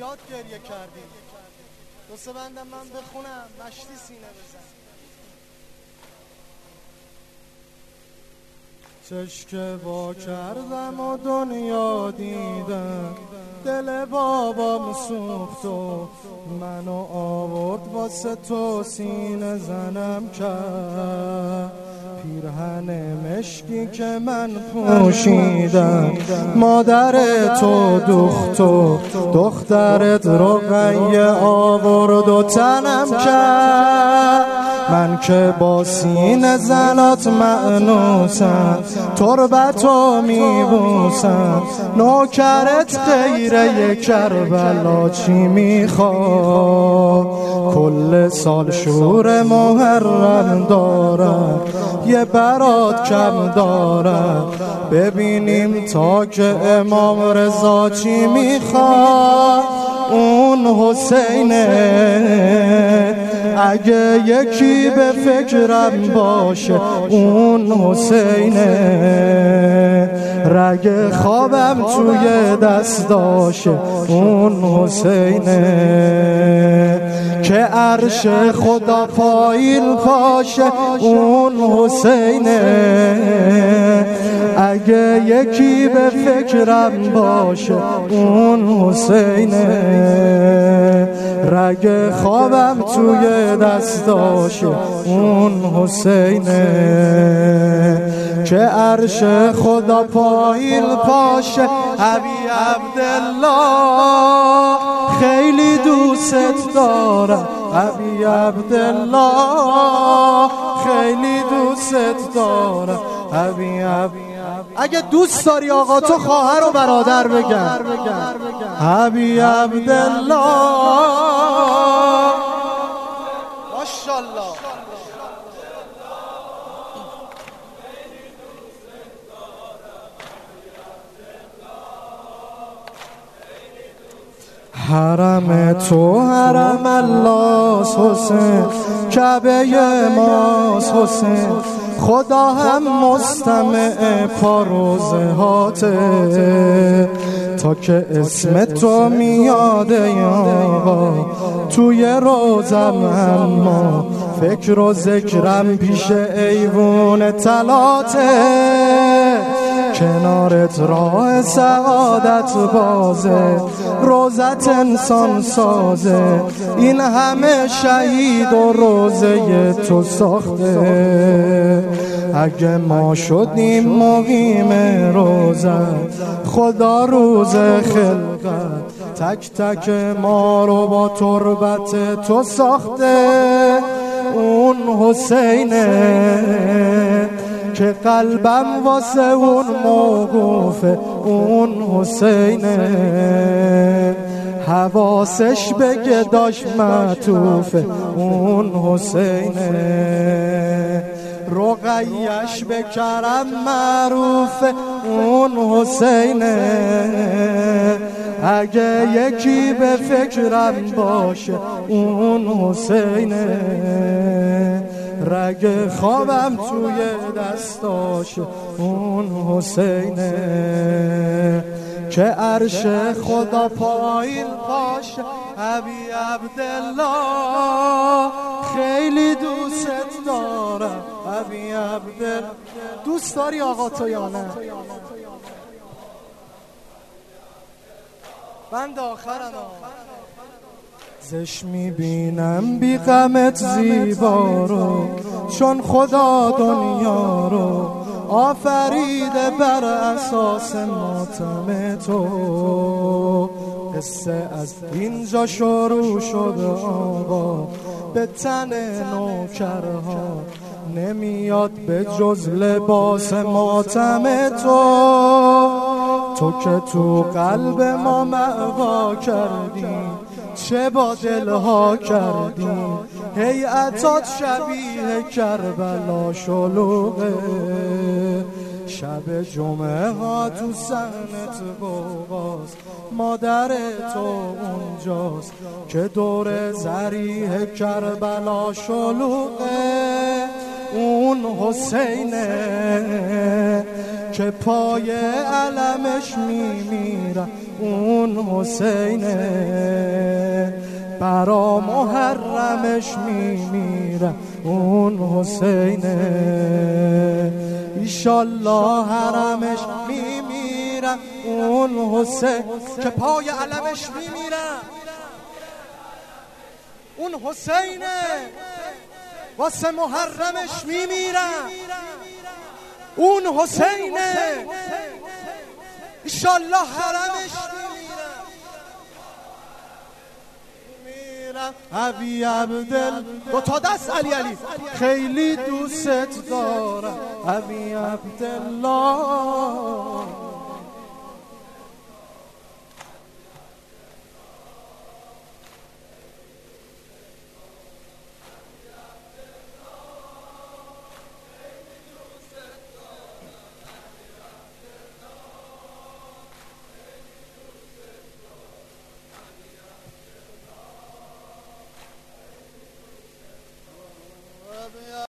زیاد گریه کردیم. دو سه بندم من بخونم مشتی سینه بزن. چشکه وا کردم و دنیا دیدم، دل بابام سوخت و منو آورد واسه تو سینه زنم کرد. پیرهن مشکی که من پوشیدم مادر تو دوخت و دخترت رقیه آورد و تنم کرد. من که با سینه زنات مأنوسم تربتو میبوسم، نوکرت غیره کربلا چی میخواد؟ کل سال شور محرم دارم یه برات کم دارم، ببینیم تا که امام رضا چی میخواد. اون حسینه اگه یکی به فکرم باشه، اون حسینه رگ خوابم توی دستاشه، اون حسینه که عرش خدا پایین پاشه، اون حسینه اگه یکی به فکرم باشه، اون حسینه رگ خوابم توی دستاشه، اون حسینه که عرش خدا پایین پاشه. ابی عبدالله خیلی دوست دارم، ابی عبدالله خیلی دوست دارم، ابی عبدالله. اگه دوست داری آقا تو خواهر و برادر بگن، ابی عبدالله ماشاءالله. حرم تو حرم الله حسین، کعبه ماست حسین، خدا هم مستمع پاروزه هاته. تا که اسم تو میاده آقا توی روزم، اما فکر و ذکرم پیش ایوون طلاته. کنارت راه سعادت بازه، روزت انسان سازه، این همه شهید و روزه تو ساخته. اگه ما شدیم مقیم روزت، خدا روز خلقت تک تک ما رو با تربت تو ساخته. اون حسینه که قلبم واسه اون موقوفه، اون حسینه حواسش به گداش معطوفه، اون حسینه رقیش به کرم معروفه، اون حسینه اگه یکی به فکرم باشه، اون حسینه رگ خوابم توی دستاشه، اون حسینه که عرش خدا پایین پاشه. ابی عبدالله خیلی دوست دارم، ابی عبدالله. دوست داری آقا تو یا نه؟ بند آخرم زش میبینم بی غمت زیبا رو، چون خدا دنیا رو آفریده بر اساس ماتم تو. قصه از اینجا شروع شده آقا، به تن نوکرها نمیاد به جز لباس ماتم تو. تو که تو قلب ما مأوا کردی، چه با دلها کردی، هیئتات شبیه کربلا شلوغه. شب جمعه ها تو صحنت بغاست، مادر تو اونجاست که دور ذریح کربلا شلوغه. اون حسینه که پای علمش میمیرم، اون حسینه برا محرمش میمیرم، اون حسینه ایشالله حرمش میمیرم، اون حسین که پای علمش میمیرم، اون حسینه واسه محرمش میمیرم، اون حسینه ایشالله حرمش میمیرم. ابی عبدل دو تا دست علی علی خیلی دوست دارم، ابی عبدالله.